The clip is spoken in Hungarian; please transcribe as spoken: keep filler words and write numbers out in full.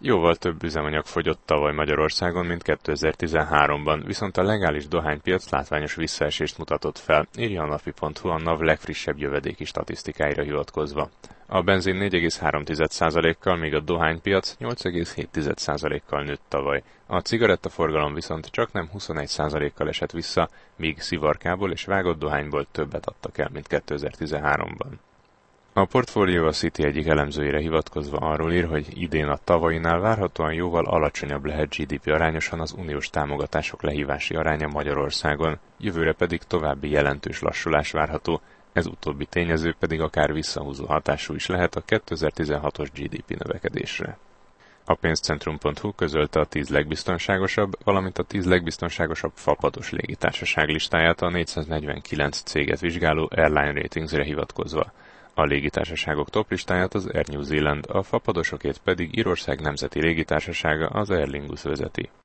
Jóval több üzemanyag fogyott tavaly Magyarországon, mint kétezer-tizenháromban, viszont a legális dohánypiac látványos visszaesést mutatott fel, írja a napi pont hu a NAV legfrissebb jövedéki statisztikáira hivatkozva. A benzin négy egész három százalékkal, míg a dohánypiac nyolc egész hét százalékkal nőtt tavaly. A cigarettaforgalom viszont csaknem huszonegy százalékkal esett vissza, míg szivarkából és vágott dohányból többet adtak el, mint kétezer-tizenháromban. A Portfolio a City egyik elemzőjére hivatkozva arról ír, hogy idén a tavainál várhatóan jóval alacsonyabb lehet gé dé pé arányosan az uniós támogatások lehívási aránya Magyarországon, jövőre pedig további jelentős lassulás várható, ez utóbbi tényező pedig akár visszahúzó hatású is lehet a kétezer-tizenhatos gé dé pé növekedésre. A pénzcentrum pont hu közölte a tíz legbiztonságosabb, valamint a tíz legbiztonságosabb fapados légitársaság listáját a négyszáznegyvenkilenc céget vizsgáló Airline Ratingsre hivatkozva. A légitársaságok toplistáját az Air New Zealand, a fapadosokét pedig Írország nemzeti légitársasága, az Aer Lingus vezeti.